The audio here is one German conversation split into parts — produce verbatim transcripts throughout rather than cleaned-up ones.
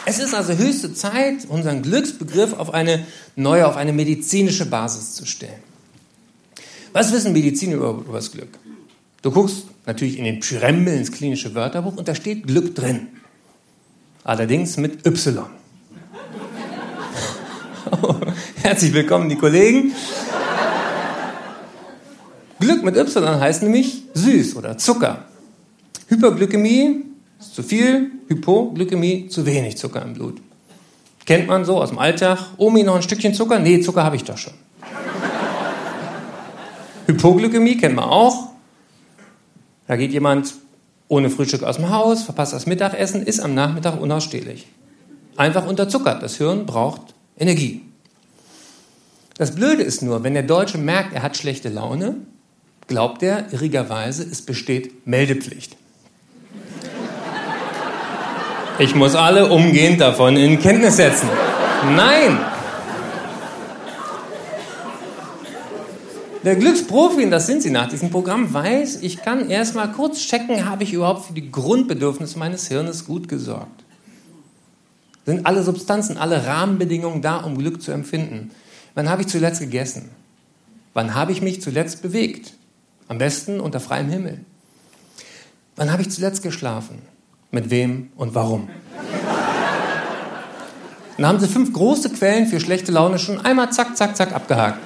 Es ist also höchste Zeit, unseren Glücksbegriff auf eine neue, auf eine medizinische Basis zu stellen. Was wissen Mediziner über, über das Glück? Du guckst natürlich in den Pschyrembel, ins klinische Wörterbuch, und da steht Glück drin. Allerdings mit Y. Herzlich willkommen, die Kollegen. Glück mit Y heißt nämlich süß oder Zucker. Hyperglykämie ist zu viel, Hypoglykämie zu wenig Zucker im Blut. Kennt man so aus dem Alltag. Omi, noch ein Stückchen Zucker? Nee, Zucker habe ich doch schon. Hypoglykämie kennt man auch. Da geht jemand ohne Frühstück aus dem Haus, verpasst das Mittagessen, ist am Nachmittag unausstehlich. Einfach unterzuckert. Das Hirn braucht Energie. Das Blöde ist nur, wenn der Deutsche merkt, er hat schlechte Laune, glaubt er irrigerweise, es besteht Meldepflicht. Ich muss alle umgehend davon in Kenntnis setzen. Nein! Der Glücksprofi, und das sind Sie nach diesem Programm, weiß, ich kann erst mal kurz checken, habe ich überhaupt für die Grundbedürfnisse meines Hirnes gut gesorgt. Sind alle Substanzen, alle Rahmenbedingungen da, um Glück zu empfinden? Wann habe ich zuletzt gegessen? Wann habe ich mich zuletzt bewegt? Am besten unter freiem Himmel. Wann habe ich zuletzt geschlafen? Mit wem und warum? Dann haben Sie fünf große Quellen für schlechte Laune schon einmal zack, zack, zack abgehakt.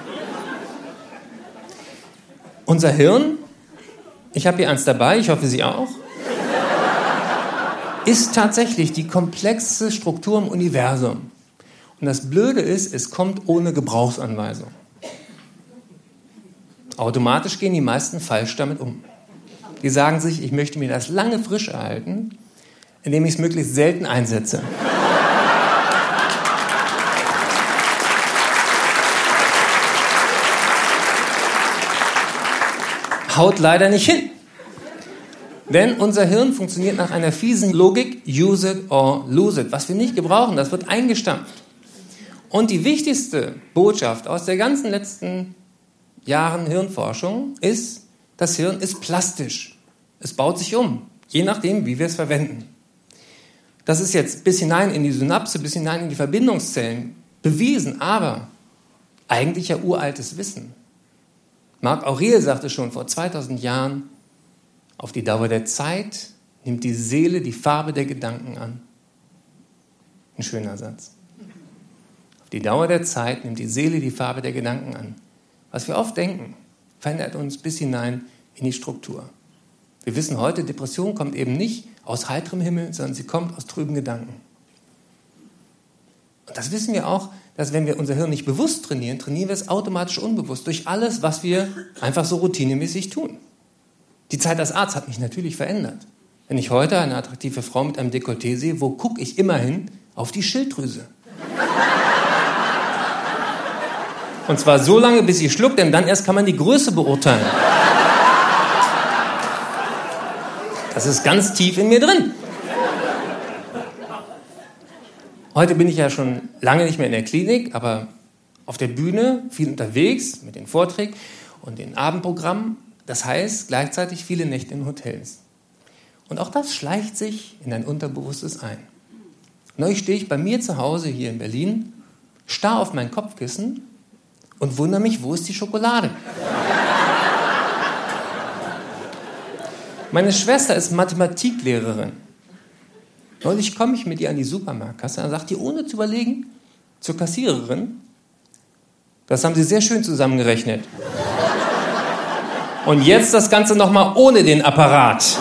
Unser Hirn, ich habe hier eins dabei, ich hoffe Sie auch, ist tatsächlich die komplexeste Struktur im Universum. Und das Blöde ist, es kommt ohne Gebrauchsanweisung. Automatisch gehen die meisten falsch damit um. Die sagen sich, ich möchte mir das lange frisch erhalten, indem ich es möglichst selten einsetze. Haut leider nicht hin. Denn unser Hirn funktioniert nach einer fiesen Logik, use it or lose it. Was wir nicht gebrauchen, das wird eingestampft. Und die wichtigste Botschaft aus der ganzen letzten Jahren Hirnforschung ist, das Hirn ist plastisch. Es baut sich um, je nachdem, wie wir es verwenden. Das ist jetzt bis hinein in die Synapse, bis hinein in die Verbindungszellen bewiesen, aber eigentlich ja uraltes Wissen. Marc Aurel sagte schon vor zweitausend Jahren, auf die Dauer der Zeit nimmt die Seele die Farbe der Gedanken an. Ein schöner Satz. Auf die Dauer der Zeit nimmt die Seele die Farbe der Gedanken an. Was wir oft denken, verändert uns bis hinein in die Struktur. Wir wissen heute, Depression kommt eben nicht aus heiterem Himmel, sondern sie kommt aus trüben Gedanken. Und das wissen wir auch, dass wenn wir unser Hirn nicht bewusst trainieren, trainieren wir es automatisch unbewusst durch alles, was wir einfach so routinemäßig tun. Die Zeit als Arzt hat mich natürlich verändert. Wenn ich heute eine attraktive Frau mit einem Dekolleté sehe, wo gucke ich immerhin? Auf die Schilddrüse. Und zwar so lange, bis sie schluckt, denn dann erst kann man die Größe beurteilen. Das ist ganz tief in mir drin. Heute bin ich ja schon lange nicht mehr in der Klinik, aber auf der Bühne, viel unterwegs mit den Vorträgen und den Abendprogrammen. Das heißt gleichzeitig viele Nächte in Hotels. Und auch das schleicht sich in dein Unterbewusstes ein. Neulich stehe ich bei mir zu Hause hier in Berlin, starr auf mein Kopfkissen und wundere mich, wo ist die Schokolade? Meine Schwester ist Mathematiklehrerin. Neulich komme ich mit ihr an die Supermarktkasse und sagt die ohne zu überlegen zur Kassiererin, das haben Sie sehr schön zusammengerechnet. Und jetzt das Ganze nochmal ohne den Apparat.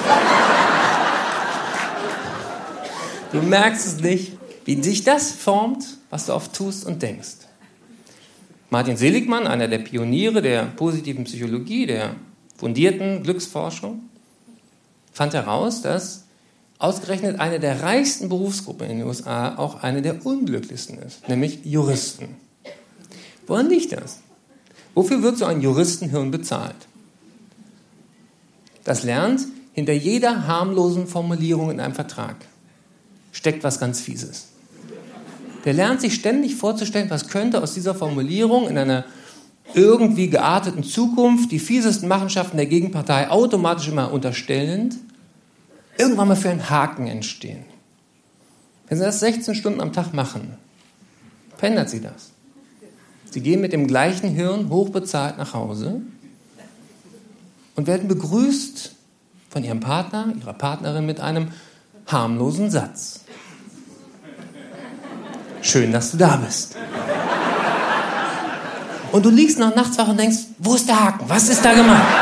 Du merkst es nicht, wie sich das formt, was du oft tust und denkst. Martin Seligmann, einer der Pioniere der positiven Psychologie, der fundierten Glücksforschung, fand heraus, dass ausgerechnet eine der reichsten Berufsgruppen in den U S A auch eine der unglücklichsten ist, nämlich Juristen. Woran liegt das? Wofür wird so ein Juristenhirn bezahlt? Das lernt, hinter jeder harmlosen Formulierung in einem Vertrag steckt was ganz Fieses. Der lernt sich ständig vorzustellen, was könnte aus dieser Formulierung in einer irgendwie gearteten Zukunft die fiesesten Machenschaften der Gegenpartei automatisch immer unterstellend irgendwann mal für einen Haken entstehen. Wenn Sie das sechzehn Stunden am Tag machen, verändert Sie das. Sie gehen mit dem gleichen Hirn hochbezahlt nach Hause und werden begrüßt von Ihrem Partner, Ihrer Partnerin mit einem harmlosen Satz. Schön, dass du da bist. Und du liegst noch nachts wach und denkst, wo ist der Haken? Was ist da gemacht?